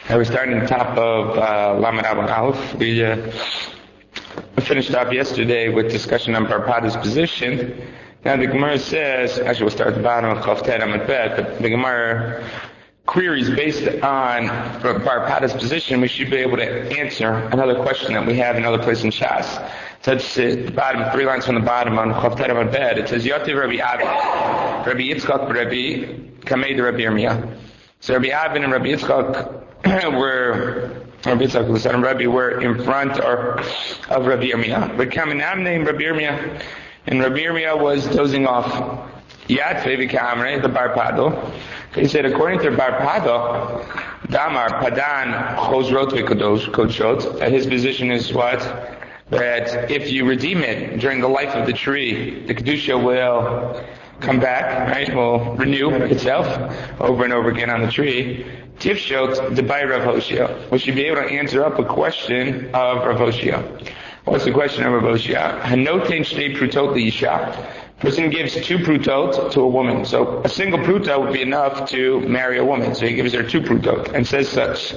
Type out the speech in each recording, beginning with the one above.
We're starting the top of Lamed Aleph. We finished up yesterday with discussion on Bar Pada's position. Now the Gemara says, actually we'll start at the bottom of Chav Tet Amud Bet, but the Gemara queries based on Bar Pada's position, we should be able to answer another question that we have in another place in Shas. So it's the bottom, 3 lines from the bottom on Chav Tet Amud Bet. It says, Yotiv Rabbi Avin, Rabbi Yitzchak, Rabbi Kamei, Rabbi Yirmiyah. So Rabbi Avin and Rabbi Yitzchak Rabbi Yitzchak and Rabbi were in front of Rabbi Yirmiyah. But Kaminam named Rabbi Yirmiyah, and Rabbi Yirmiyah was dozing off. Yat Fevi Kamre, the Bar Pado. He said, according to Bar Pado, Damar Padan Chosrot Kodshot, that his position is what? That if you redeem it during the life of the tree, the Kedusha will come back, right? Will renew itself over and over again on the tree. Tifshot Debai Rav Hoshia. We should be able to answer up a question of Rav Hoshia. What's the question of Rav Hoshia? Hanoten shnei prutot liyisha. Person gives 2 prutot to a woman. So a single prutot would be enough to marry a woman. So he gives her 2 prutot and says such.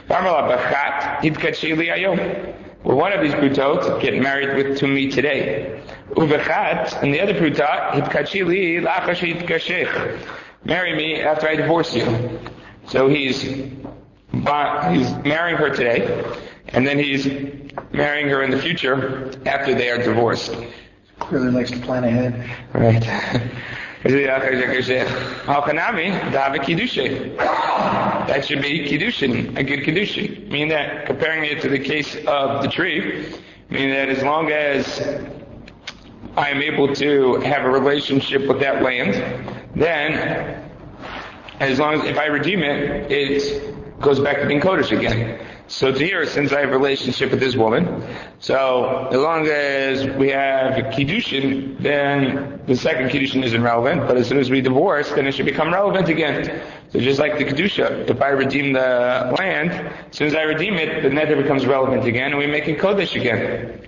Well, one of these prutot get married to me today. Uvechat, and the other prutot, hitkachili lachashit. Marry me after I divorce you. So he's marrying her today, and then he's marrying her in the future after they are divorced. Really likes to plan ahead. Right. That should be kiddushin, a good kiddushin. Meaning that, comparing it to the case of the tree, meaning that as long as I am able to have a relationship with that land, then as long as if I redeem it, it goes back to being Kodesh again. So to here, since I have a relationship with this woman, so as long as we have Kiddushin, then the second Kiddushin isn't relevant, but as soon as we divorce, then it should become relevant again. So just like the Kedusha, if I redeem the land, as soon as I redeem it, the nether becomes relevant again, and we make it Kodesh again.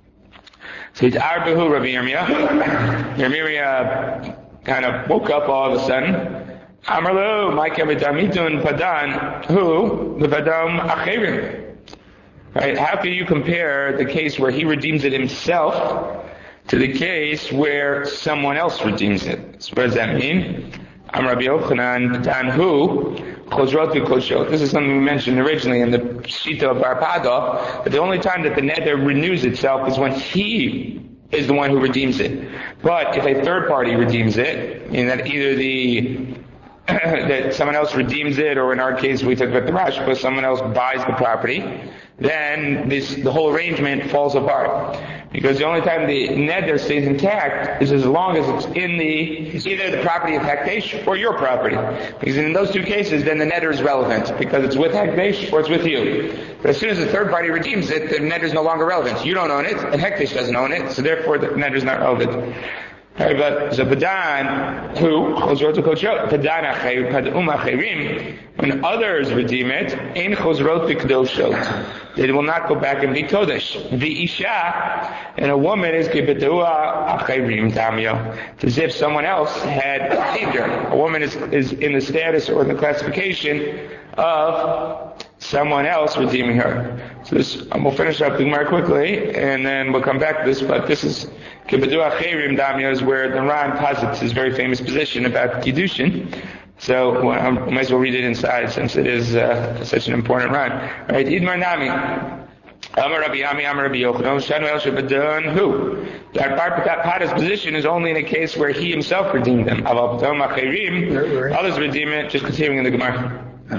So it's Arbahu Rabbi Yirmiyah. Yirmiyah kind of woke up all of a sudden. Amarlo, Mike Avidamitun Padan, who the Vadam Acherim. Right? How can you compare the case where he redeems it himself to the case where someone else redeems it? So what does that mean? Amar Rabbi Yochanan Padan, who Chosrot v'Koshot. This is something we mentioned originally in the Shita of Bar Pada, that the only time that the nether renews itself is when he is the one who redeems it. But if a third party redeems it, meaning that either that someone else redeems it, or in our case we took about the Rash, but someone else buys the property, then the whole arrangement falls apart. Because the only time the nether stays intact is as long as it's in either the property of Hakdesh or your property. Because in those 2 cases, then the nether is relevant, because it's with Hakdesh or it's with you. But as soon as the third party redeems it, the nether is no longer relevant. You don't own it, and Hakdesh doesn't own it, so therefore the nether is not relevant. But so Padan, who Chosrot Kodshot, Padan Acherim, when others redeem it, Ein Chosrot V'Kedoshot, they will not go back and be Kodesh. V'Isha, and a woman is Kibedua Acherim Tamyo. It's as if someone else had redeemed her. A woman is in the status or in the classification of someone else redeeming her. So this, we'll finish up the Gemara quickly, and then we'll come back to this, but this is Kibbutz Acherim Damya, is where the Ran posits his very famous position about Kiddushin. So I might as well read it inside, since it is such an important Ran. Right, Idmar Nami. Amar Rabbi Ami, Amar Rabbi Yochanan, Shanu El Shabbadan, who? That Bar Pada's position is only in a case where he himself redeemed them. Aval Padan Acherim, others redeem it, just continuing in the Gemara. I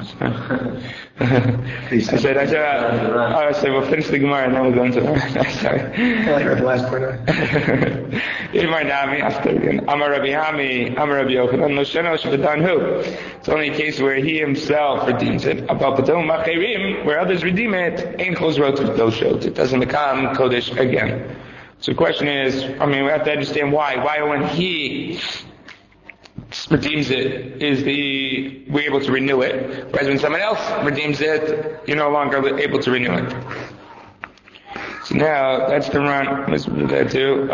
said, we'll finish the Gemara and then we'll go into the sorry. I like the last part of it. Amar Rabbi Ami, Amar Rabbi Yochanan, Nosheno Shabbadan, who? It's only a case where he himself redeems it. About Patom Machirim, where others redeem it, Ein Chosrot V'Kedoshot. It doesn't become Kodesh again. So the question is, we have to understand why. Why when he redeems it, we're able to renew it, whereas when someone else redeems it, you're no longer able to renew it. So now, that's the Ran. Let's do that too.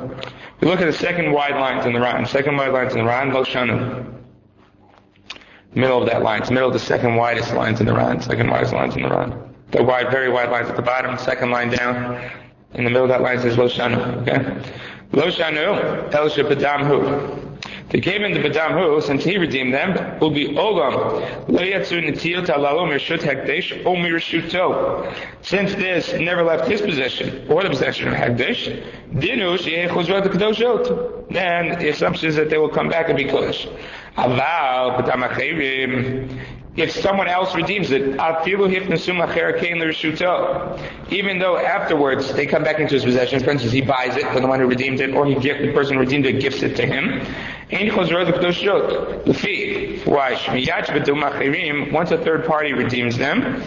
We look at the second wide lines in the Ran. Lo Shanu. Middle of that line. It's the middle of the second widest lines in the Ran. Second widest lines in the Ran. The wide, very wide lines at the bottom. Second line down. In the middle of that line says Lo Shanu. Okay? Lo Shanu, El Shebedamhu. They came into Bedamhu, since he redeemed them, will be Ogam. Lo Yatsu Netiyot Alalo Mirshut Hekdesh O Mirshuto. Since this never left his possession, or the possession of Hekdesh, Dinu Sheyeh Chuzrot Kedoshot. Then the assumption is that they will come back and be Kodesh. Aval Bedamachirim. If someone else redeems it, even though afterwards they come back into his possession, for instance, he buys it from the one who redeemed it, or the person who redeemed it gifts it to him. Why? Once a third party redeems them,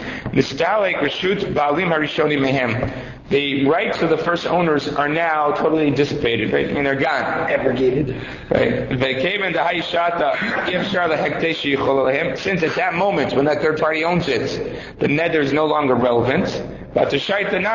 the rights of the first owners are now totally dissipated, right? I mean, they're gone. Abrogated. Right. Since at that moment, when that third party owns it, the neder is no longer relevant. But when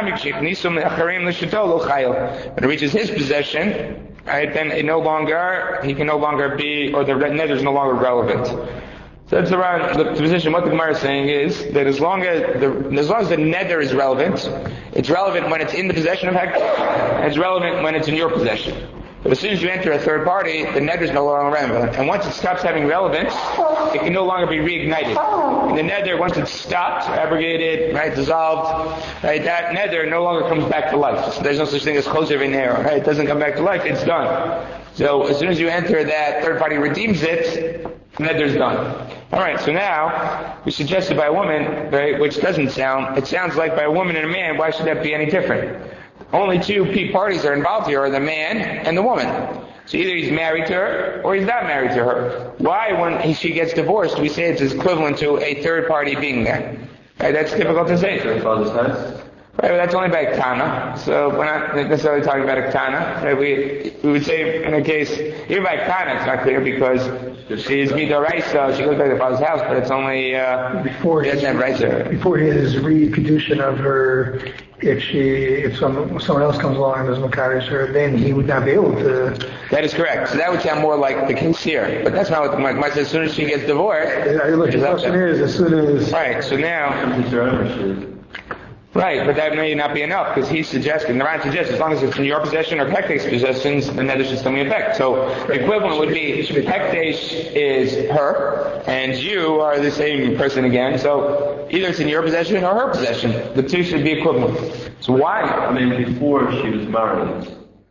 it reaches his possession, right, then he can no longer be, or the neder is no longer relevant. So that's around the position. What the Gemara is saying is that as long as the neder is relevant, it's relevant when it's in the possession of Hekdesh, and it's relevant when it's in your possession. But as soon as you enter a third party, the neder is no longer relevant. And once it stops having relevance, it can no longer be reignited. And the neder, once it's stopped, abrogated, right, dissolved, right, that neder no longer comes back to life. So there's no such thing as choser v'neir, right? It doesn't come back to life, it's done. So as soon as you enter that third party redeems it, the neder's done. Alright, so now, we suggested by a woman, right, which it sounds like by a woman and a man, why should that be any different? Only two parties are involved here, are the man and the woman. So either he's married to her, or he's not married to her. Why, when she gets divorced, we say it's equivalent to a third party being there? Right, that's difficult to say. Her father's house? Right, but that's only by Ktana. So we're not necessarily talking about Ktana. Right, we would say in a case, even by Ktana it's not clear because she's Midoraisa, she goes back to the father's house, but it's only, before he doesn't have rights to her. Before his recondition of her, if someone else comes along and does Makarish her, then he would not be able to. That is correct. So that would sound more like the case here. But that's not what the Gemara says. As soon as she gets divorced. Look, the question is, as soon as. Right, so now. Right, but that may not be enough because he's suggesting, the Ran suggests, as long as it's in your possession or Hekdesh's possessions, then that should still be in effect. So the equivalent would be Hekdesh is her, and you are the same person again. So either it's in your possession or her possession. The two should be equivalent. So why? I mean, before she was married.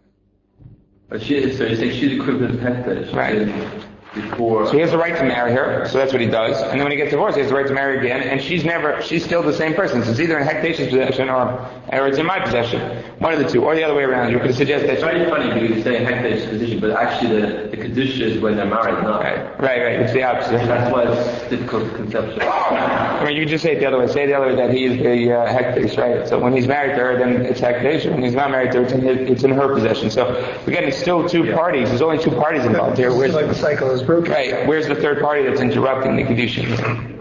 So you're saying she's equivalent to Hekdesh. Right. Before. So he has the right to marry her, so that's what he does. And then when he gets divorced, he has the right to marry again, and she's still the same person. So it's either in Hekdesh's possession or it's in my possession. One of the two, or the other way around. You could suggest that. It's very funny because you say Hekdesh's position, but actually the Kedusha is when they're married, not. Right. It's the opposite. That's why it's difficult to conceptualize. I mean, you can just say it the other way. Say the other way that he is the Hekdesh, right? So when he's married to her, then it's Hekdesh. When he's not married to her, it's in her possession. So again, it's still two parties. There's only two parties involved here. It's like the cycle is broken. Right. Where's the third party that's interrupting the Kedushin?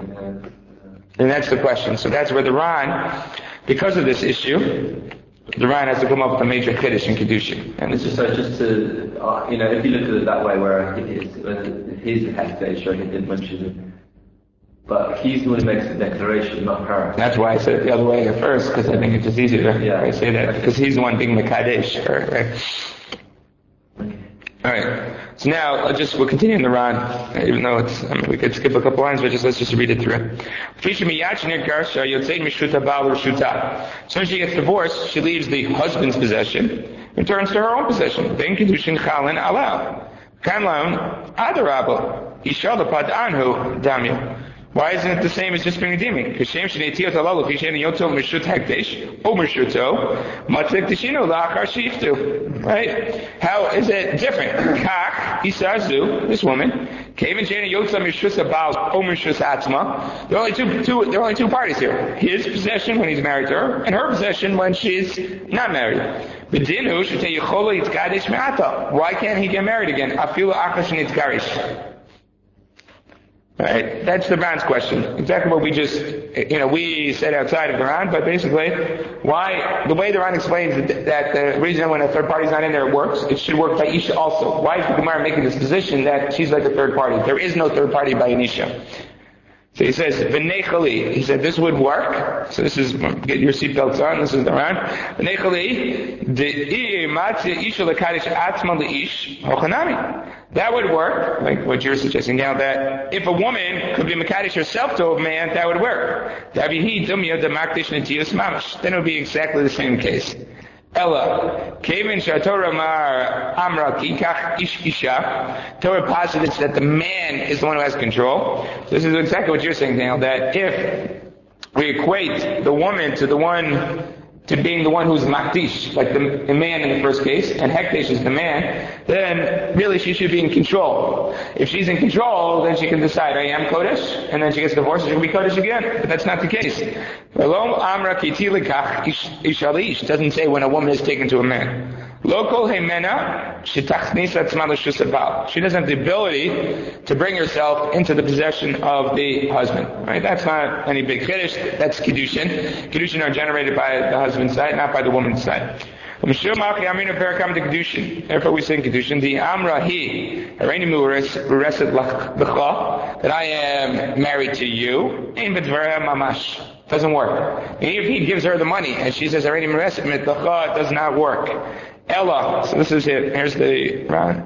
And that's the question. So that's where the Ran, because of this issue, the Ran has to come up with a major Kiddush in Kedushin. And it's just to, if you look at it that way, where he's the Hekdesh, or he did mention it. But he's the one who makes the declaration, not her. That's why I said it the other way at first, because I think it's just easier to say that, because he's the one being the Kadesh. Alright, so now we'll continue in the Ran, even though we could skip a couple lines, but let's just read it through. So when she gets divorced, she leaves the husband's possession, and turns to her own possession. Then Kedushin Chalin Alav. Kanlaun Adarabo. Ishal Pad Anhu Damya. Why isn't it the same as just being redeeming? Right? How is it different? Kach, Isazu, this woman, there are only two parties here. His possession when he's married to her, and her possession when she's not married. Why can't he get married again? Right? That's the Ran's question. Exactly what we just, we said outside of the Ran, but basically, the way the Ran explains that the reason when a third party is not in there it works, it should work by Isha also. Why is the Gemara making this position that she's like a third party? There is no third party by an Isha. So he says, V'nechali. He said, this would work. So this is, get your seatbelts on, this is the round. V'nechali, that would work, like what you're suggesting now, that if a woman could be Makadish herself to a man, that would work. Then it would be exactly the same case. Ella, Kevin Shatorah Mar Amra Kikach Ish Isha, Torah posits that the man is the one who has control. So this is exactly what you're saying, Daniel, that if we equate the woman to the one, to being the one who's makdish, like the man in the first case, and hekdesh is the man, then really she should be in control. If she's in control, then she can decide, I am kodesh, and then she gets divorced, she can be kodesh again. But that's not the case. It doesn't say when a woman is taken to a man. Local hemena, she doesn't have the ability to bring herself into the possession of the husband. Right? That's not any big chiddush. That's kiddushin. Kiddushin are generated by the husband's side, not by the woman's side. Therefore we say in kiddushin, the amra he, that I am married to you, doesn't work. Even if he gives her the money and she says, it does not work. Ella, so this is it. Here's the Ran.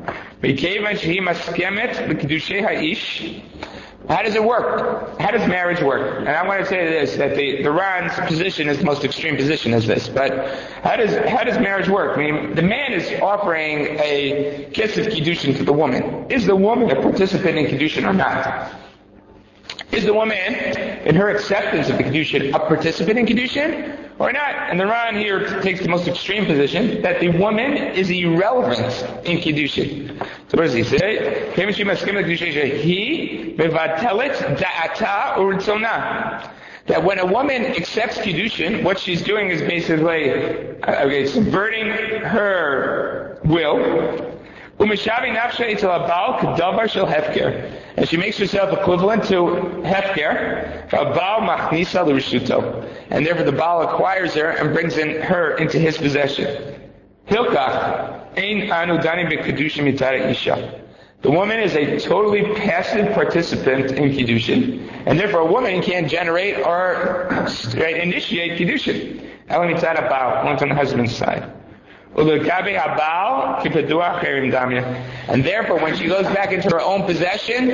How does it work? How does marriage work? And I'm going to say this, that the Ran's position is the most extreme position is this, but how does marriage work? I mean, the man is offering a kiss of Kiddushin to the woman. Is the woman a participant in Kiddushin or not? Is the woman, in her acceptance of the Kiddushin, a participant in Kiddushin or not? And the Ran here takes the most extreme position, that the woman is irrelevant in Kiddushin. So what does he say? That when a woman accepts Kiddushin, what she's doing is basically subverting her will. And she makes herself equivalent to Hefker. And therefore the Baal acquires her and brings her into his possession. The woman is a totally passive participant in Kiddushin, and therefore a woman can't generate or initiate Kiddushin. One's on the husband's side. And therefore, when she goes back into her own possession,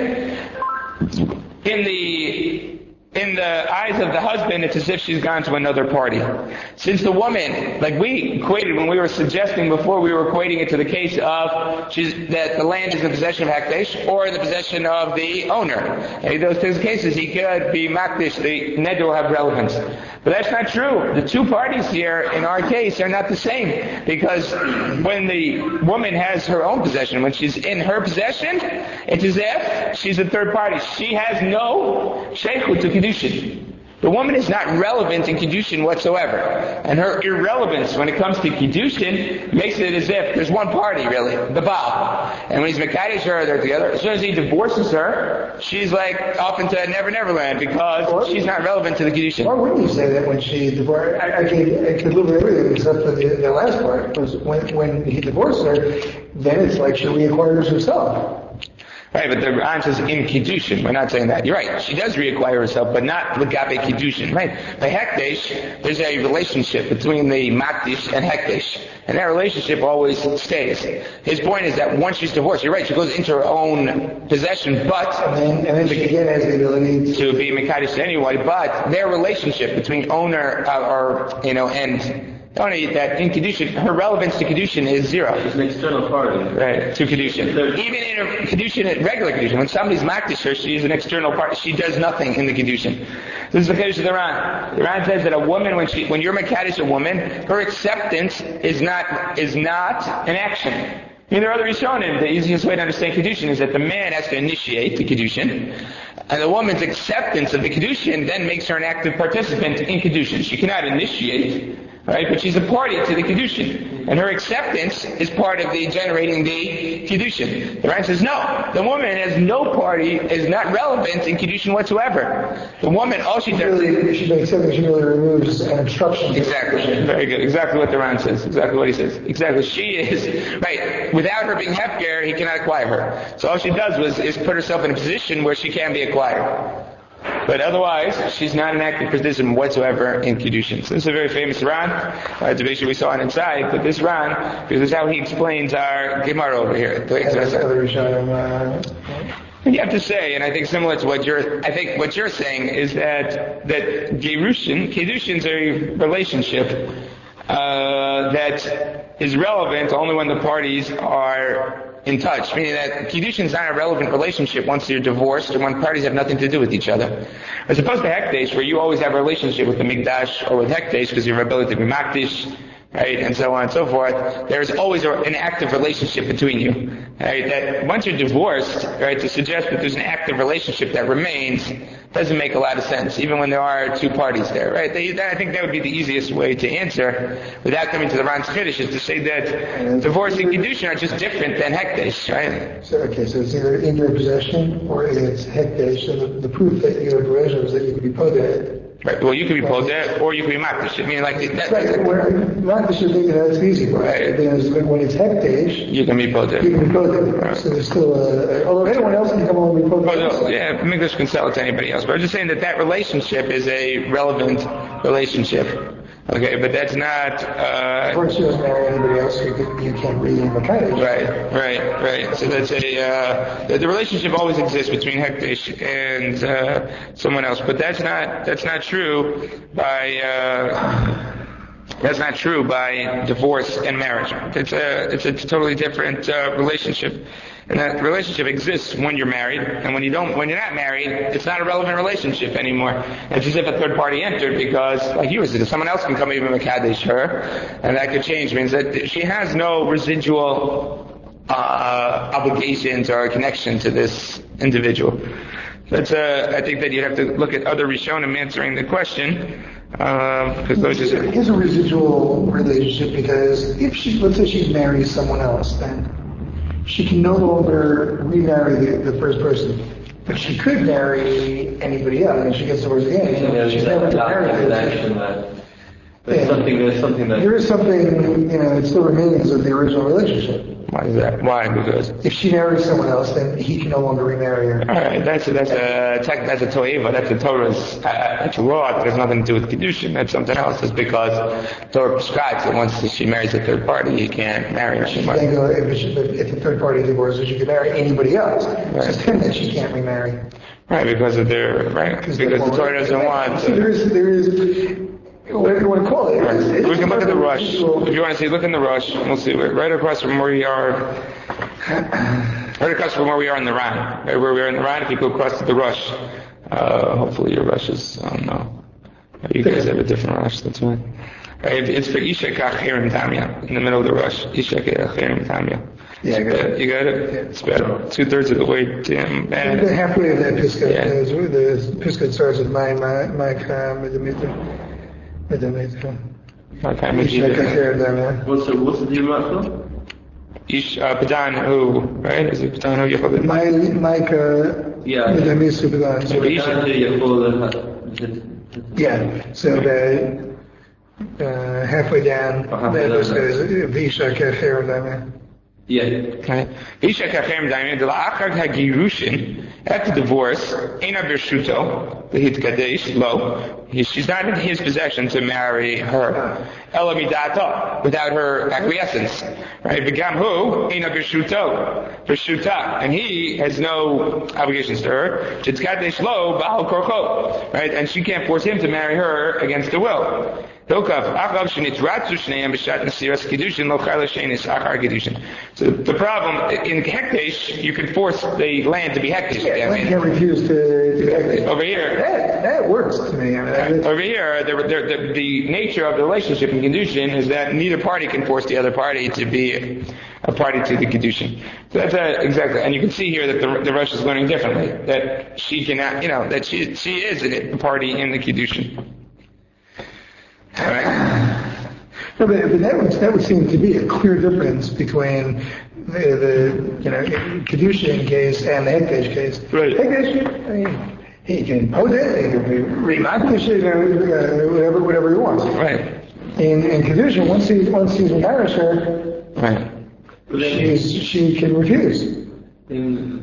in the eyes of the husband, it's as if she's gone to another party. Since the woman, like we equated when we were suggesting before, we were equating it to the case of that the land is in the possession of Hakdesh or in the possession of the owner. In those two cases, he could be Makdish, the Neder will have relevance. But that's not true. The two parties here, in our case, are not the same. Because when the woman has her own possession, when she's in her possession, it's as if she's a third party. She has no sheikhut to Kiddushin. The woman is not relevant in Kiddushin whatsoever. And her irrelevance when it comes to Kiddushin makes it as if there's one party really, the Baal. And when he's Mekadesh her, they're together. As soon as he divorces her, she's like off into Never Neverland because she's not relevant to the Kiddushin. Why wouldn't you say that when she divorced? I could live with everything except for the last part. Because when he divorced her, then it's like she reacquires herself. Right, but the answer is in Kiddushin. We're not saying that. You're right. She does reacquire herself, but not Legabe Kiddushin. Right? By Hekdesh, there's a relationship between the Makdish and Hekdesh. And that relationship always stays. His point is that once she's divorced, you're right, she goes into her own possession, but... And then she again has the ability to be Mekadesh to anyone, but their relationship between owner, and... Only that in Kiddushin, her relevance to Kiddushin is zero. She's an external party. Right, to Kiddushin. Even in her Kiddushin, regular Kiddushin, when somebody's Makdish her, she is an external party. She does nothing in the Kiddushin. This is the Kiddush of the Ran. The Ran says that a woman, when you're Mekadesh a woman, her acceptance is not an action. There are other Rishonim. The easiest way to understand Kiddushin is that the man has to initiate the Kiddushin, and the woman's acceptance of the Kiddushin then makes her an active participant in Kiddushin. She cannot initiate, right? But she's a party to the Kiddushin. And her acceptance is part of the generating the Kiddushin. The Ran says, no, the woman has no party, is not relevant in Kiddushin whatsoever. The woman, all she does... She really removes an obstruction. Exactly. Very good. Exactly what the Ran says. Exactly what he says. Exactly. She is, right, without her being Hefker, he cannot acquire her. So all she does is put herself in a position where she can be acquired. But otherwise, she's not an active participant whatsoever in Kiddushin. So this is a very famous Ran. It's a picture we saw on inside, but this Ran, because this is how he explains our Gemara over here. You have to say, and I think similar to what you're saying is that Gerushin, Kiddushin's a relationship that is relevant only when the parties are in touch, meaning that Kiddushin is not a relevant relationship once you're divorced or when parties have nothing to do with each other. As opposed to Hekdesh, where you always have a relationship with the Mikdash or with Hekdesh because you have ability to be Makdish, right, and so on and so forth. There's always an active relationship between you, right? That once you're divorced, right, to suggest that there's an active relationship that remains doesn't make a lot of sense, even when there are two parties there, right? I think that would be the easiest way to answer without coming to the Ran's Chiddush, is to say that divorce and Kiddushin are just different than Hekdesh, right? So it's either in your possession or it's Hekdesh, and the proof that you're in possession is that you could be poded. Right. Well, you could be podeh or you could be makdish. I mean, like that. Right. Makdish, that's the easy part. Right. Because when it's hekdesh, you can be podeh. You can be podeh. Right. So there's still although anyone else can come along and be podeh. Yeah, Mikdash can sell it to anybody else. But I'm just saying that relationship is a relevant relationship. Okay, but that's not. Of course, you don't marry anybody else. You can't read in Makdish. Right. So that's the relationship always exists between Hekdesh and someone else, but that's not true by. That's not true by divorce and marriage. It's a totally different relationship. And that relationship exists when you're married, and when you're not married, it's not a relevant relationship anymore. It's as if a third party entered, because, like you said, someone else can come even Mekadesh her, and that could change. It means that she has no residual obligations or connection to this individual. That's I think that you have to look at other Rishonim answering the question, because those just. It is a residual relationship, because let's say she marries someone else, then she can no longer remarry the first person, but she could marry anybody else, and she gets divorced again. She's never married. There's something that there is something, it still remains of the original relationship. Why is that? Why? Because if she marries someone else, then he can no longer remarry her. All right, that's a toeva. That's a Torah's. That's a law. That has nothing to do with Kiddushin. That's something else. It's because Torah prescribes that once she marries a third party, he can't marry her. If the third party divorces, she can marry anybody else. Right. It's just him that she can't remarry. Right, because of because the Torah doesn't want. There is. Whatever you want to call it. Right. We can look at the Rush. If you want to see, look in the Rush. We'll see. Right across from where we are. Right across from where we are in the Ran. Right where we are in the Ran. If you go across to the Rush, hopefully your Rush is. I don't know. You guys have a different Rush. That's fine. Right, it's for Isha Kachirim Tamya in the middle of the Rush. Isha Kachirim Tamya. Yeah, I got it. You got it? Yeah. It's about 2/3 of the way to him. Halfway of that Pisgah. Yeah. The Pisgah starts with my What's the name of that? Ish Padan who, right? Is it Padan who Yechol? Yeah. So halfway down, that says Visha Kacher Dama. Yeah. Okay. Visha Kacher Dama. The La'achar HaGirushin, after divorce, Eina Bershuto, the Hitkadesh, lo. She's not in his possession to marry her. Ela Midata, without her acquiescence. Right? V'gam hu, Eina Bershuta, and he has no obligations to her. Hitkadesh lo, Ba'al Korcho. Right? And she can't force him to marry her against the will. So the problem, in Hekdesh, you can force the land to be Hekdesh. Yeah, land can't refuse to be Hekdesh. Over here, that works to me. Over here, the nature of the relationship in Kiddushin is that neither party can force the other party to be a party to the Kiddushin. So that's exactly, and you can see here that the Rosh is learning differently, that she cannot, that she is a party in the Kiddushin. All right. No, but that would seem to be a clear difference between the Kiddushin case and the Hekdesh case. Right. Hekdesh, he can pose it, he can remarket it, whatever he wants. Right. In Kiddushin, once he's embarrassed her, right, she can refuse.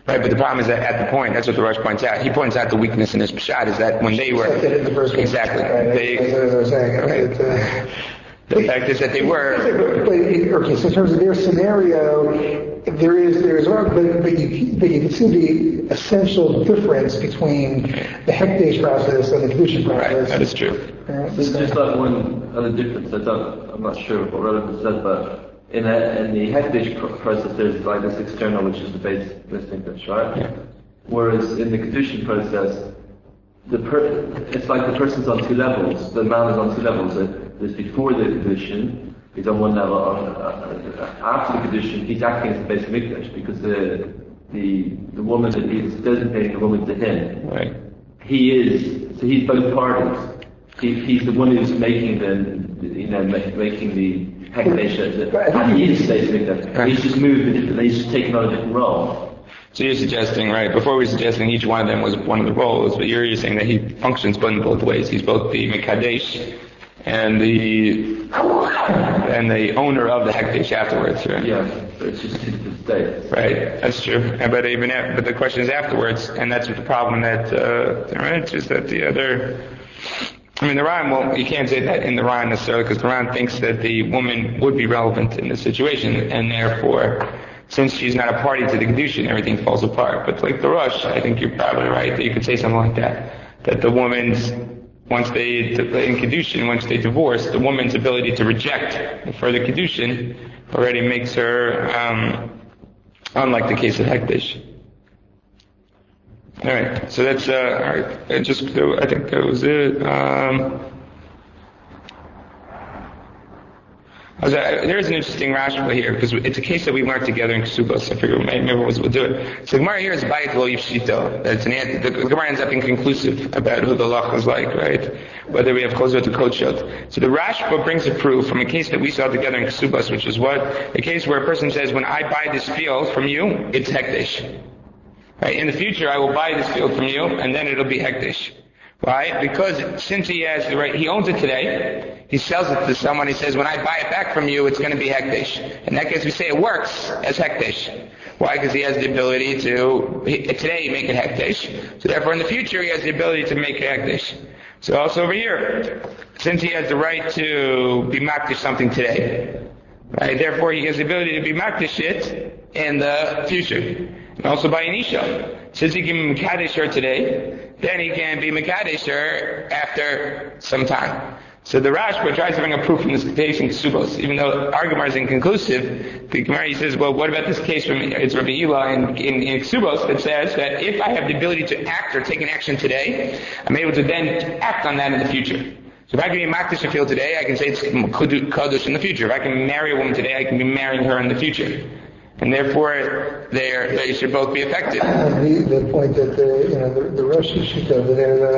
Right, but the problem is that at the point, that's what the Rosh points out. He points out the weakness in his Pshat is that when they were... In the first exactly. Right, that's what I was saying. Right. The fact is that they were... Okay, so in terms of their scenario, there is but you can see the essential difference between the Hekdesh process and the Kedushin process. Right, that is true. There's just like one other difference. I'm not sure what relevance says, but in the Hekdesh process, there's like this external, which is the base Mikdash, right? Yeah. Whereas in the Kedushin process, it's like the person's on two levels. The man is on two levels. There's before the Kedushin, he's on one level. After the Kedushin, he's acting as the base Mikdash because the woman that he's designating the woman to him. Right. So he's both parties. He's the one who's making making the Hekdesh. He is the base Mikdash. Right. He's just moved he's just taken on a different role. So you're suggesting, right, before we were suggesting each one of them was one of the roles, but you're saying that he functions in both ways. He's both the Mekadesh and the owner of the Hekdesh afterwards, right? Yeah, it's just two different states. Right, that's true. But the question is afterwards, and that's the problem that, right, it's just that the other... I mean, the Ran, well, you can't say that in the Ran necessarily, because the Ran thinks that the woman would be relevant in this situation, and therefore, since she's not a party to the Kedushin, everything falls apart. But like the Rosh, I think you're probably right that you could say something like that the woman's, once they divorce, the woman's ability to reject further Kedushin already makes her, unlike the case of Hekdesh. Alright, so that's, alright, I think that was it. There is an interesting Rashba here, because it's a case that we learned together in Ksubos. I figured maybe we'll do it. So the Gemara here is Bayit Lo Yifshito. The Gemara ends up inconclusive about who the Lach was like, right? Whether we have Chozot or Kodshot. So the Rashba brings a proof from a case that we saw together in Ksubos, which is what? A case where a person says, when I buy this field from you, it's Hekdesh. Right? In the future, I will buy this field from you, and then it'll be Hekdesh. Why? Because since he has the right, he owns it today, he sells it to someone, he says, when I buy it back from you, it's going to be Hekdesh. In that case, we say it works as Hekdesh. Why? Because he has the ability to, today make it Hekdesh. So therefore, in the future, he has the ability to make it Hekdesh. So also over here, since he has the right to be Makdish something today, right? Therefore, he has the ability to be Makdish it in the future. And also by an Isha. Since he can be Mekadesh her today, then he can be Mekadesh her after some time. So the Rashba tries to bring a proof from this case in Ksubos. Even though our Gemara is inconclusive, the Gemara says, well, what about this case from it's Rabbi Eli in Ksubos that says that if I have the ability to act or take an action today, I'm able to then act on that in the future. So if I can be Makdish field today, I can say it's Kodesh in the future. If I can marry a woman today, I can be marrying her in the future. And therefore, they should both be affected. The point that the Rosh Yeshiva over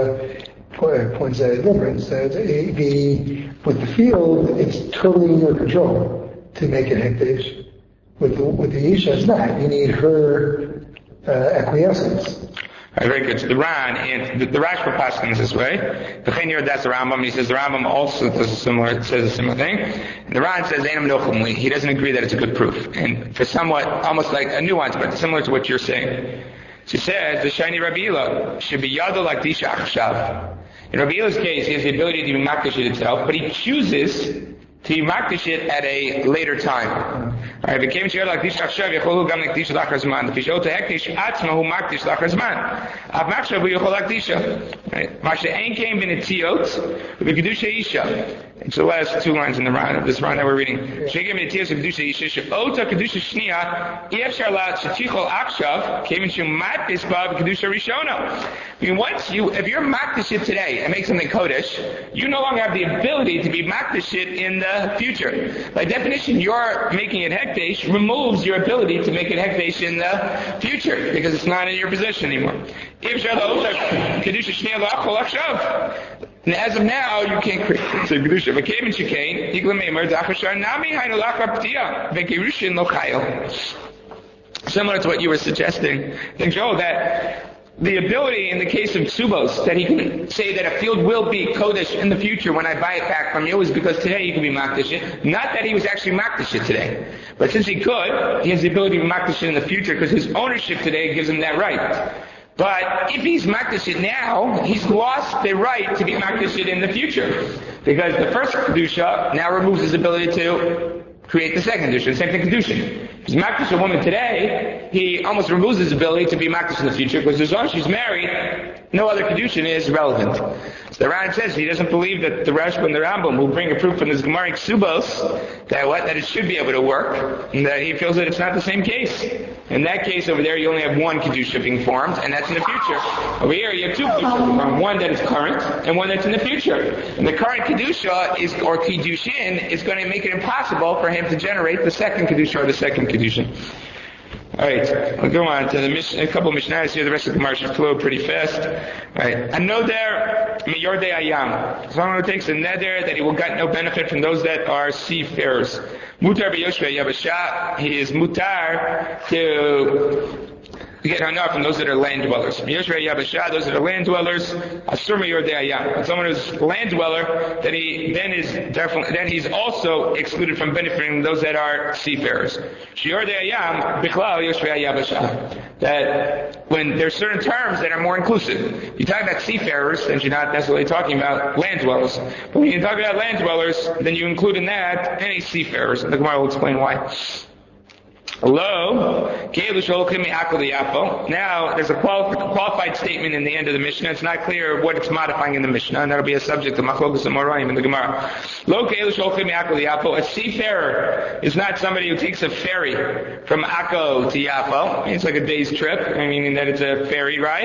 there points out a difference. With the field, it's totally in your control to make it Hekdesh. With the Isha, it's not. You need her acquiescence. Right, very good. So the Ran, and the Rashba Paskin is this way. The Chainir, that's the Rambam. He says the Rambam also says a similar thing. And the Ran says, Einam Nochumli. He doesn't agree that it's a good proof. And for somewhat, almost like a nuance, but similar to what you're saying. She says, the Shiny Rabbi Ela should be Yadol like Disha Achshav. In Rabbi Ela's case, he has the ability to be Makdish it itself, but he chooses to be Makdish it at a later time. Alright, became Shir like Dish Achshav, Yecholu Gam like Dish Lachar Zman. The Fishot Hekdesh Atzma Hu Makdish Lachar Zman. Av Machshav Hu Yechol like Disha. Right? Masha Ein Kein Ben Etziot, V'Kedusha Isha. It's the last two lines in the Ran, of this Ran that we're reading. She'Kein Ben Etziot, V'Kedusha Isha, She'ota Kedusha Shnia, Yefshar La Shetichol Achshav, Kein Ben Shu Makdish Ba V'Kedusha Rishona. I mean, if you're Makdish it today and make something Kodesh, you no longer have the ability to be Makdish it in the future. By definition, you're making it Hekdesh removes your ability to make it Hekdesh in the future, because it's not in your possession anymore. And as of now, you can't create Kedusha. Similar to what you were suggesting, I think, Joe, that the ability in the case of Tsubos that he can say that a field will be Kodesh in the future when I buy it back from you is because today you can be Makdish it. Not that he was actually Makdish it today. But since he could, he has the ability to be Makdish it in the future because his ownership today gives him that right. But if he's Makdish it now, he's lost the right to be Makdish it in the future. Because the first Kedusha now removes his ability to create the second Kedusha, the same thing Kedushin. If he's Makdish a woman today, he almost removes his ability to be Makdish in the future, because as long as she's married, no other Kedushin is relevant. So the Ran says he doesn't believe that the Rashba and the Rambam will bring a proof from this Gemara Ksubos that it should be able to work, and that he feels that it's not the same case. In that case over there, you only have one Kedusha being formed, and that's in the future. Over here, you have two Kedusha being formed, one that is current, and one that's in the future. And the current Kedusha or Kedushin is going to make it impossible for him to generate the second Kedusha or the second Kedushin. Alright, we'll go on to a couple of Mishnahs here. The rest of the Gemara should flow pretty fast. Alright, a Noder Miyordei Ayam. Someone who takes a neder that he will get no benefit from those that are seafarers. Mutar B'Yoshua Yabasha, he is mutar to get hana from those that are land dwellers. Yoshua Yabasha, those that are land dwellers, Asur Miyordei Ayam. But someone who's land dweller, then he's also excluded from benefiting those that are seafarers. Shiyordei Ayam, Bichlal Yoshua Yabasha. That when there's certain terms that are more inclusive. You talk about seafarers, then you're not necessarily talking about land dwellers. But when you talk about land dwellers, then you include in that any seafarers. And the Gemara will explain why. Hello. Now, there's a qualified statement in the end of the Mishnah. It's not clear what it's modifying in the Mishnah, and that'll be a subject of Machlokas and Moraim in the Gemara. A seafarer is not somebody who takes a ferry from Akko to Yafo. It's like a day's trip, meaning that it's a ferry ride.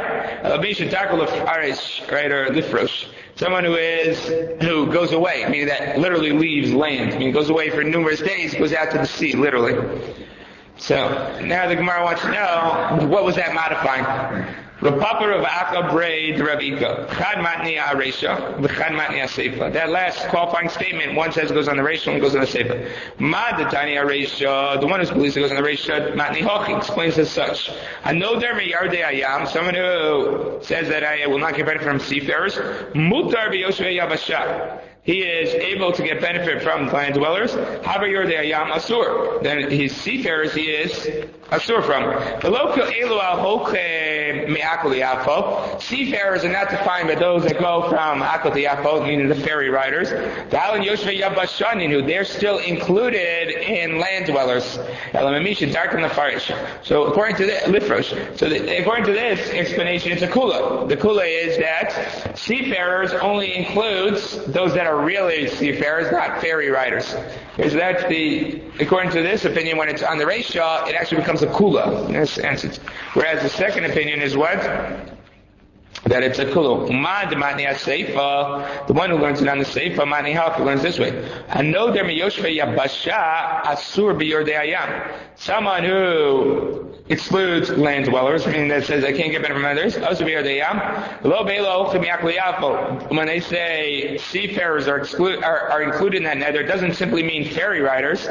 Right, or Lifrosh. Someone who goes away, meaning that literally leaves land. I mean, goes away for numerous days, goes out to the sea, literally. So, now the Gemara wants to know, what was that modifying? Rapapa of Akka braid Ravika. Chad matni aresha, v'chad matni aseifa. That last qualifying statement, one says it goes on the resha, one goes on the seifa. Madatani aresha, the one who believes it goes on the resha, matni hochi, explains as such. Anoder miyardei ayam, someone who says that I will not get benefit from seafarers, mutar b'yoshvei yabasha. He is able to get benefit from land dwellers. Haber yordei ayam asur. Then his seafarers he is asur from. Seafarers are not defined by those that go from Akko to Yafo, meaning the ferry riders. They're still included in land dwellers. So according to according to this explanation, it's a kula. The kula is that seafarers only includes those that are really seafarers, not ferry riders. Because according to this opinion, when it's on the Reisha, it actually becomes a kula. In this sense, whereas the second opinion is what? That it's a kula. The one who learns it on the Seifa, Mani Halka, learns this way. Anoder miyoshvei yabasha asur b'yordei ayam. Someone who excludes land dwellers, meaning that says I can't get benefit from others. When they say seafarers are included in that nether, it doesn't simply mean ferry riders.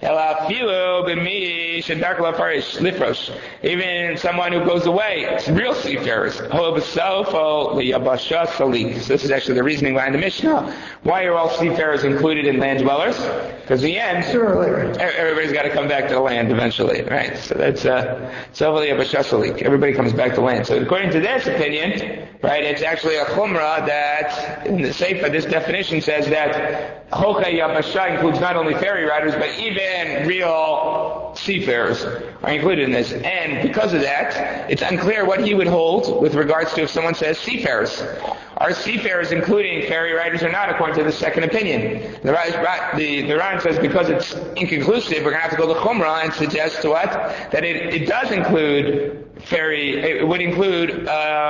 Even someone who goes away, it's real seafarers. So this is actually the reasoning behind the Mishnah. Why are all seafarers included in land dwellers? Because in the end, everybody's got to come back to the land eventually, right? So that's everybody comes back to land. So according to this opinion, right, it's actually a chumrah that in the Seifa, this definition says that Hoka Yabasha includes not only ferry riders, but even real seafarers are included in this. And because of that, it's unclear what he would hold with regards to if someone says seafarers. Are seafarers including ferry riders or not, according to the second opinion? The Ran says because it's inconclusive, we're going to have to go to Chumrah and suggest to what? That it does include it would include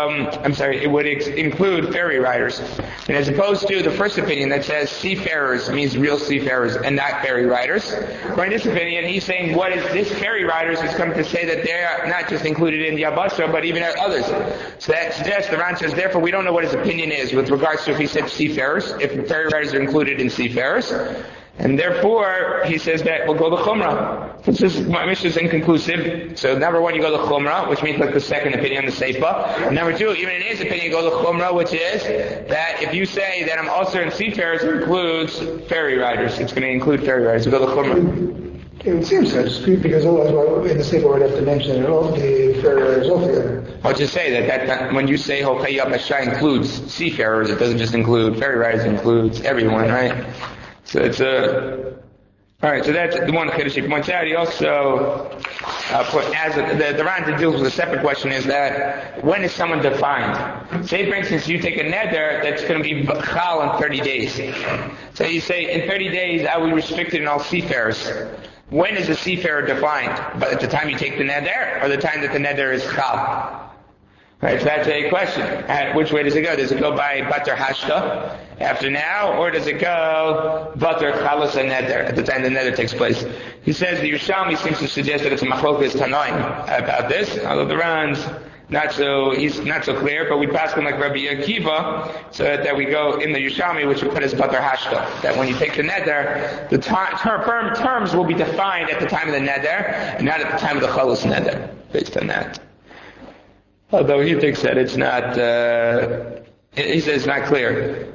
ferry riders. And as opposed to the first opinion that says seafarers means real seafarers and not ferry riders. According to this opinion, he's saying what is this ferry riders is coming to say that they are not just included in Yabasha, but even others. So that suggests, the Ran says, therefore we don't know what his opinion is with regards to if he said seafarers, if ferry riders are included in seafarers. And therefore, he says that we'll go to Chumrah. This is, my mission is inconclusive. So number one, you go to Chumrah, which means like the second opinion, the Seifa. And number two, even in his opinion, you go to Chumrah, which is that if you say that I'm also in seafarers, it includes ferry riders. It's going to include ferry riders. We go to Chumrah. It would seem so, just because otherwise in the Seifa would have to mention it all, the ferry riders altogether. I'll just say that when you say Hokayab Hashai includes seafarers, it doesn't just include ferry riders, it includes everyone, right? So it's alright, so that's the one Chiddush he points out. He also put, as the Ran deals with a separate question, is that when is someone defined? Say for instance you take a neder that's going to be chal in 30 days. So you say in 30 days I will be restricted in all seafarers. When is a seafarer defined? But at the time you take the neder, or the time that the neder is chal? Right, so that's a question. Which way does it go? Does it go by Batar Hashta after now, or does it go Batar Chalas and Neder at the time the Neder takes place? He says the Yerushalmi seems to suggest that it's a Machlokas Tanoim about this, although the Ran's he's not so clear, but we pass him like Rabbi Akiva, so that we go in the Yerushalmi, which would put as Batar Hashta, that when you take the Neder, the terms will be defined at the time of the Neder, and not at the time of the Chalas Neder, based on that. Although he thinks that it's not, he says it's not clear.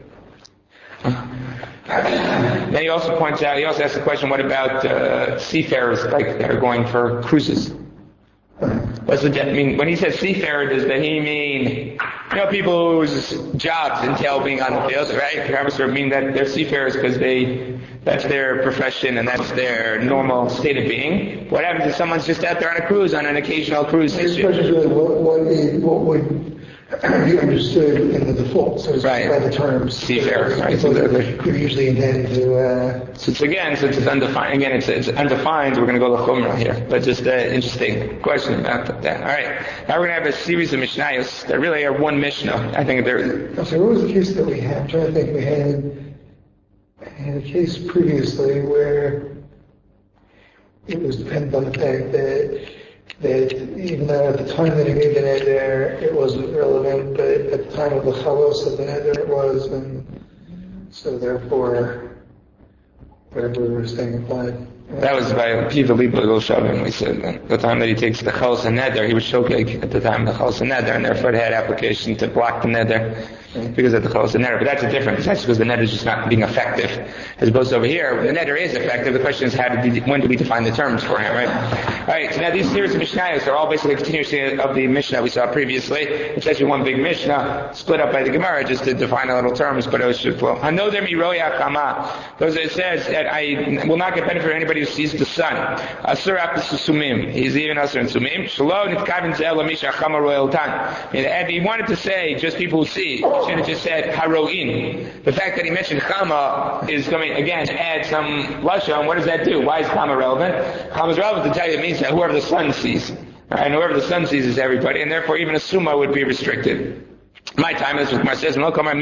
Then he also points out, he also asks the question, what about seafarers, like that are going for cruises? What's the, I mean, when he says seafarer, does he mean, people whose jobs entail being on the field, right? Perhaps mean that they're seafarers because that's their profession and that's their normal state of being. What happens if someone's just out there on a cruise, on an occasional cruise? His question is really what would be understood in the default, so to speak, by the terms. Seafarer, right? Exactly. We usually intend to... Since it's undefined, it's undefined, we're going to go to Chumrah here. But just an interesting question about that. Alright, now we're going to have a series of Mishnayos that really are one Mishnah. I think they're... So what was the case that we had? I'm trying to think. We had a case previously where it was dependent on the fact that even though at the time that he made the neder it wasn't relevant, but at the time of the chalos of the neder it was, and so therefore whatever we were saying applied. That was by Piva Liba Shavim. We said that the time that he takes the chalos and neder, he was shogeg at the time of the chalos and neder, and therefore it had application to block the neder because of the chalos and neder. But that's a difference. That's because the neder is just not being effective. As opposed to over here, the neder is effective. The question is when do we define the terms for him, right? Alright, so now these series of Mishnayos are all basically a continuation of the Mishnah we saw previously. It's actually one big Mishnah, split up by the Gemara just to define the little terms, but it should flow. I know there miroya kama. Because it says that I will not get benefit for anybody who sees the sun. Asur after sumim. He's even asur in sumim. Shalom nitkavin zel misha chama royal tan. And he wanted to say just people who see. He should have just said haroin. The fact that he mentioned chama is coming again to add some lashon. What does that do? Why is chama relevant? Chama is relevant to tell you it means that whoever the sun sees. And whoever the sun sees is everybody, and therefore even a summa would be restricted. My time is with Mar says,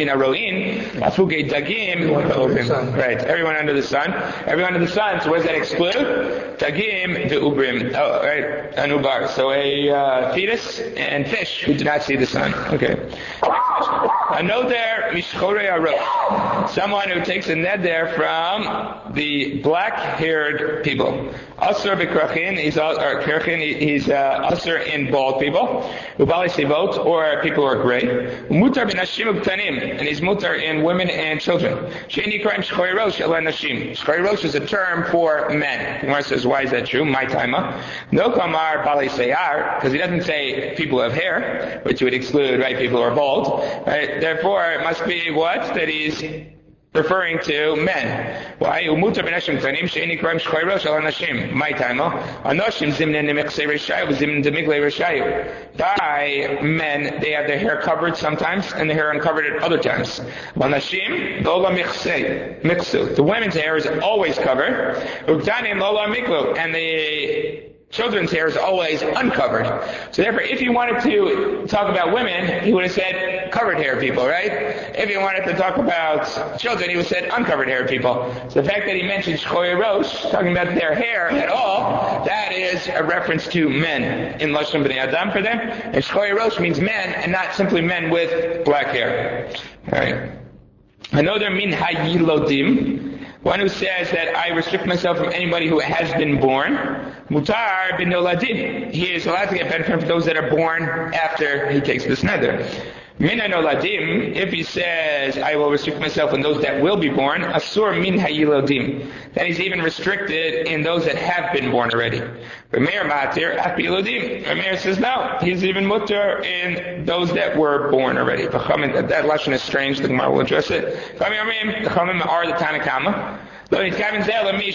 Afuge Dagim, right, everyone under the sun. Everyone under the sun, so what does that exclude? Dagim, the Ubrim, right, an Ubar. So a fetus and fish who do not see the sun. Okay. I know there, Mishchore Arot, someone who takes a neder from the black-haired people. Asur B'Krachin, he's Asur in bald people, Ubali Sivot, or people who are gray. Mutar b'nashim u'ktanim, and he's mutar in women and children. She'eni kraim shchoi rosh ela nashim. Shchoi rosh is a term for men. Gemara says, why is that true? My taima. No kamar bali seyar, because he doesn't say people who have hair, which would exclude, right, people who are bald. Right? Therefore, it must be what? That he's referring to men. Why? Umutar b'nashim ktanim she'eni kraim shchoi rosh ela nashim. My taima. Anoshim zimnen nemiksei reshayu zimnen demiglei reshayu. By men, they have their hair covered sometimes, and their hair uncovered at other times. Nashim lola miksu. The women's hair is always covered. Uktanim lola miklu, and the children's hair is always uncovered. So therefore, if he wanted to talk about women, he would have said covered hair people, right? If he wanted to talk about children, he would have said uncovered hair people. So the fact that he mentioned shchoi rosh, talking about their hair at all, that is a reference to men in Lashon B'nai Adam for them. And shchoi rosh means men, and not simply men with black hair. Alright. I know they're min hayilodim. one who says that I restrict myself from anybody who has been born, mutar bin noladim. He is allowed to get benefit from those that are born after he takes this nether. Min noladim, if he says I will restrict myself in those that will be born, asur min hayilodim. Then he's even restricted in those that have been born already. Rameir matir ap yilodim. Rameir says no, he's even mutar in those that were born already. That lashon is strange. The Gemara will address it. The Chachamim are the Tanakama. When he says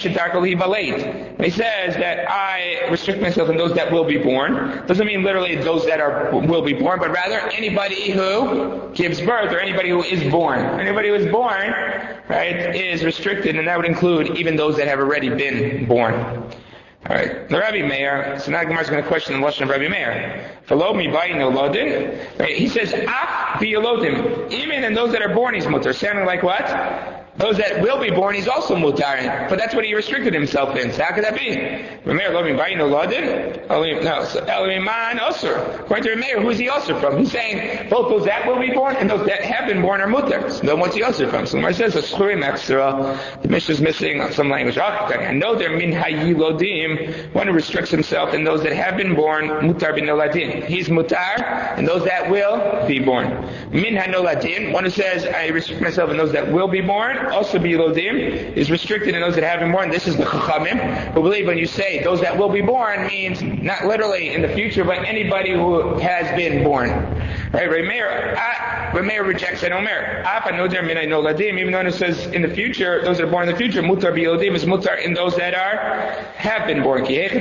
that I restrict myself in those that will be born, doesn't mean literally those that will be born, but rather anybody who gives birth or anybody who is born. Anybody who is born, right, is restricted, and that would include even those that have already been born. All right, the Rabbi Meir. So now Gemara is going to question the lashon of Rabbi Meir. Follow me by no lodin. Right, he says af biolodim. Even in those that are born, he's mutar. Sounding like what? Those that will be born, he's also mutar. But that's what he restricted himself in. So how could that be? Rameir lo mi bayin no lodin. No, so Eliman osur. According to Rameir, who is he osur from? He's saying both those that will be born and those that have been born are mutar. So then what's he osur from? So Gemara says a schurim extra. The Mishnah is missing some language. I know they're min hayilodim. One who restricts himself in those that have been born, mutar bin noladim. He's mutar and those that will be born. Min hanoladim. One who says I restrict myself in those that will be born. Also bilodim is restricted in those that have been born. This is the Chachamim who believe when you say those that will be born means not literally in the future, but anybody who has been born. Right? Rameir rejects that. Omer. Even though it says in the future, those that are born in the future, mutar bilodim is mutar in those that have been born. Meaning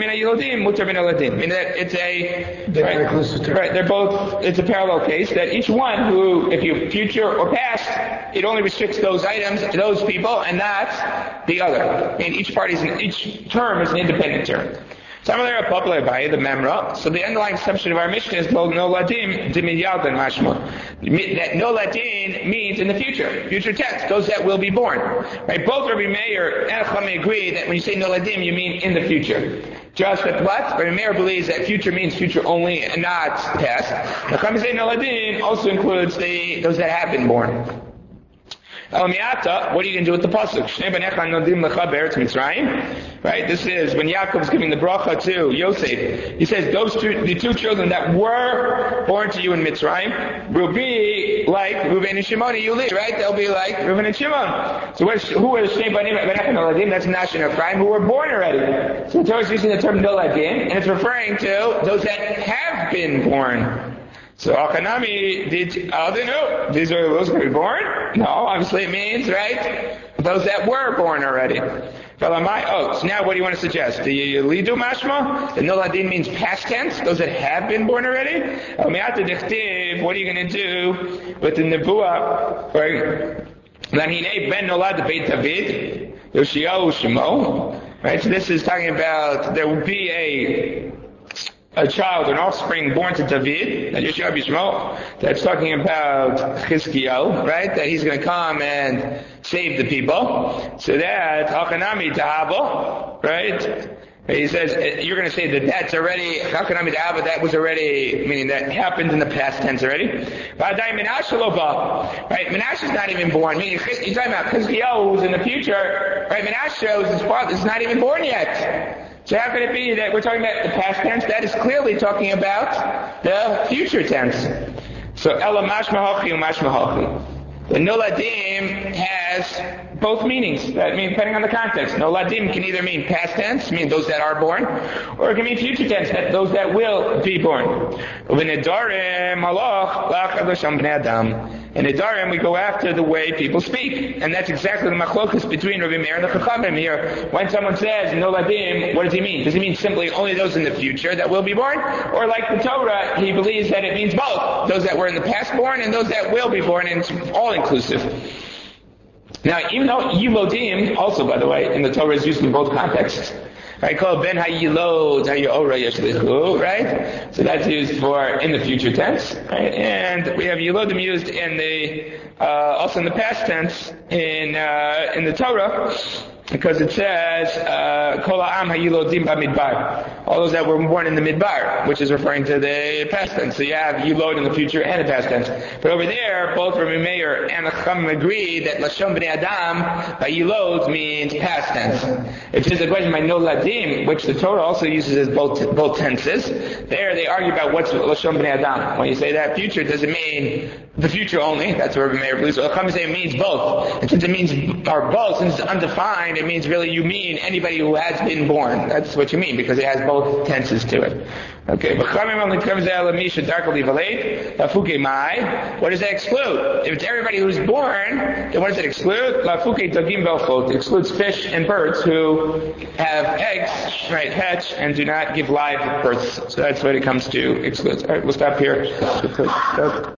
that it's right. They're both. It's a parallel case that each one who, if you future or past, it only restricts those items, those people, and not the other. And each term is an independent term. The memra. So the underlying assumption of our Mishnah is called no ladim dimiyad and mashma. That no ladim means in the future tense, those that will be born. Right? Both Rabbi Meir and Chachamim agree that when you say no ladim, you mean in the future. Just that what? Rabbi Meir believes that future means future only and not past. Chachamim say no ladim also includes those that have been born. What are you going to do with the pasuk? Right? This is when Yaakov is giving the bracha to Yosef. He says the two children that were born to you in Mitzrayim will be like Reuven and Shimon and Yuli. Right? They'll be like Reuven and Shimon. So who are Shnei Banim Benechan Noladim? That's Nash and Ephraim who were born already. So the Torah is using the term Noladim, and it's referring to those that have been born. So Achanami did know these are those going to be born? No, obviously it means, right? Those that were born already. So now what do you want to suggest? The Lidu Mashma? The Noladin means past tense, those that have been born already? What are you going to do with the Nebuah? Right? Lanhine ben Nolad Beit David, Yoshiyahu Shemo. Right? So this is talking about there will be a child, an offspring born to David, that Yeshua Bishmo, that's talking about Chizkiyahu, right? That he's going to come and save the people. So that, Hakanami Tahabo, right? He says, you're going to say that that's already, Hakanami Tahabo, that was already, meaning that happened in the past tense already. Vadai Menashe Loba, right? Menashe's not even born, meaning you're talking about Chizkiyahu who's in the future, right? Menashe is his father, is not even born yet. So how could it be that we're talking about the past tense? That is clearly talking about the future tense. So Ela mashmahachi umashmahachi. The noladim has both meanings. That means depending on the context. Noladim can either mean past tense, mean those that are born, or it can mean future tense, that those that will be born. In Nedarim, we go after the way people speak. And that's exactly the machlokus between Rabbi Meir and the Chachamim here. When someone says Noladim, what does he mean? Does he mean simply only those in the future that will be born? Or like the Torah, he believes that it means both. Those that were in the past born and those that will be born, and it's all inclusive. Now, even though Yilodim, also by the way, in the Torah is used in both contexts. Right, called Ben Hayilod Hayora Yeshlichu, right? So that's used for in the future tense, right? And we have Yilodim used in the also in the past tense in the Torah Because it says, Kol ha'am hayilodim b'midbar. All those that were born in the midbar, which is referring to the past tense. So you have yilod in the future and the past tense. But over there, both Rabbi Meir and the Chachamim agree that Lashon Bnei Adam by yilod means past tense. If there's a question by noladim, which the Torah also uses as both tenses, there they argue about what's Lashon Bnei Adam. When you say that future, does it mean the future only? That's what Rabbi Meir believes. So the Chachamim say it means both. And since it means or both, since it's undefined, it means really you mean anybody who has been born. That's what you mean, because it has both tenses to it. Okay, what does that exclude? If it's everybody who's born, then what does it exclude? It excludes fish and birds who have eggs, right, hatch, and do not give live births. So that's what it comes to exclude. Alright, we'll stop here.